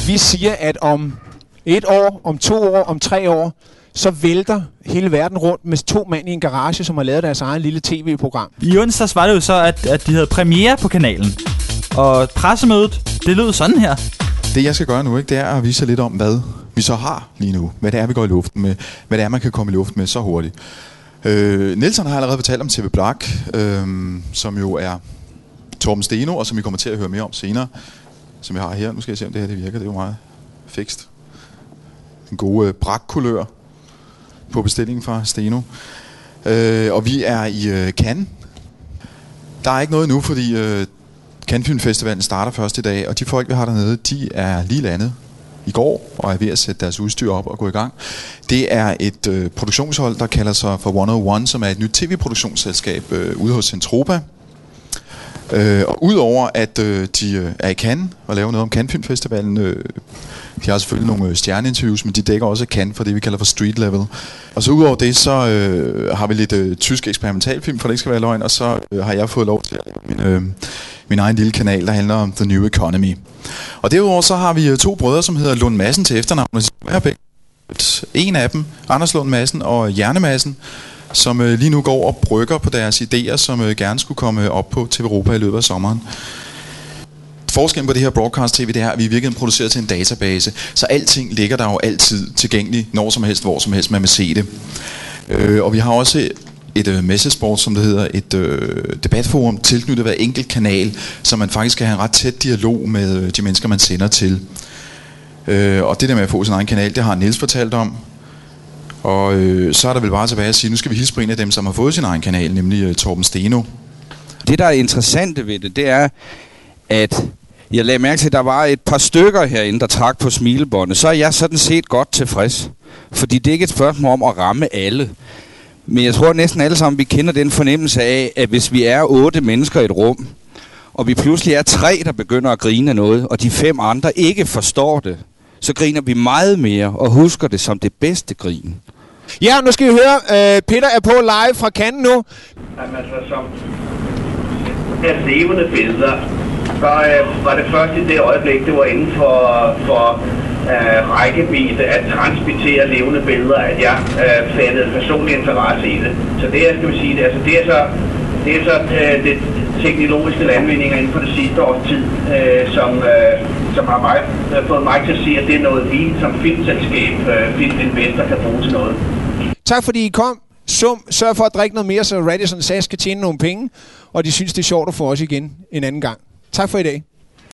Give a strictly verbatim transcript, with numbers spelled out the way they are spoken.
Vi siger, at om et år, om to år, om tre år, så vælter hele verden rundt med to mænd i en garage, som har lavet deres eget lille tv-program. I onsdags var det jo så, at, at de havde premiere på kanalen. Og pressemødet, det lød sådan her. Det jeg skal gøre nu, ikke, det er at vise lidt om, hvad vi så har lige nu. Hvad det er, vi går i luften med. Hvad det er, man kan komme i luften med så hurtigt. Øh, Nielsen har allerede fortalt om T V Black, øh, som jo er Torben Steno, og som vi kommer til at høre mere om senere. Som jeg har her. Nu skal jeg se, om det her det virker. Det er jo meget fikst. En god øh, brakkulør på bestillingen fra Steno. Øh, og vi er i øh, Cannes. Der er ikke noget nu, fordi øh, Cannes Film Festivalen starter først i dag, og de folk, vi har dernede, de er lige landet i går og er ved at sætte deres udstyr op og gå i gang. Det er et øh, produktionshold, der kalder sig for et nul et, som er et nyt tv-produktionsselskab øh, ude hos Centropa. Øh, og udover at øh, de øh, er i Cannes og laver noget om Cannes Film Festivalen, øh, de har selvfølgelig nogle øh, stjerneinterviews, men de dækker også Cannes for det, vi kalder for street level. Og så udover det, så øh, har vi lidt øh, tysk eksperimentalfilm, for det ikke skal være løgn, og så øh, har jeg fået lov til at lave min, øh, min egen lille kanal, der handler om The New Economy. Og derudover så har vi øh, to brødre, som hedder Lund Madsen til efternavn. En af dem, Anders Lund Madsen og Hjerne Madsen, som øh, lige nu går og brygger på deres idéer, som øh, gerne skulle komme op på T V Europa i løbet af sommeren. Forskellen på det her broadcast-tv, det er, at vi i virkeligheden producerer til en database, så alting ligger der jo altid tilgængeligt, når som helst, hvor som helst, man vil se det. Øh, og vi har også et øh, messesport, som det hedder, et øh, debatforum tilknyttet hver enkelt kanal, så man faktisk kan have en ret tæt dialog med øh, de mennesker, man sender til. Øh, og det der med at få sin egen kanal, det har Niels fortalt om. Og øh, så er der vel bare tilbage at sige, nu skal vi hilse på en af dem, som har fået sin egen kanal, nemlig øh, Torben Steno. Det, der er interessante ved det, det er, at jeg lagde mærke til, at der var et par stykker herinde, der trak på smilebåndet. Så er jeg sådan set godt tilfreds. Fordi det er ikke et spørgsmål om at ramme alle. Men jeg tror næsten alle sammen, vi kender den fornemmelse af, at hvis vi er otte mennesker i et rum, og vi pludselig er tre, der begynder at grine af noget, og de fem andre ikke forstår det, så griner vi meget mere og husker det som det bedste grin. Ja, nu skal vi høre. Øh, Peter er på live fra Cannes nu. Jamen altså, som er levende billeder, så øh, var det først i det øjeblik, det var inden for, for øh, rækkevidde at transmittere levende billeder, at jeg øh, fattede personlig interesse i det. Så det er, skal vi sige, det, altså, det er så, det, er så øh, det teknologiske landvindinger inden for det sidste års tid, øh, som, øh, som har mig, øh, fået mig til at sige, at det er noget, vi som filmselskab, øh, Filminvestor, kan bruge til noget. Tak fordi I kom. Sum, sørg for at drikke noget mere, så Radisson S A S kan tjene nogle penge, og de synes, det er sjovt at få os igen en anden gang. Tak for i dag.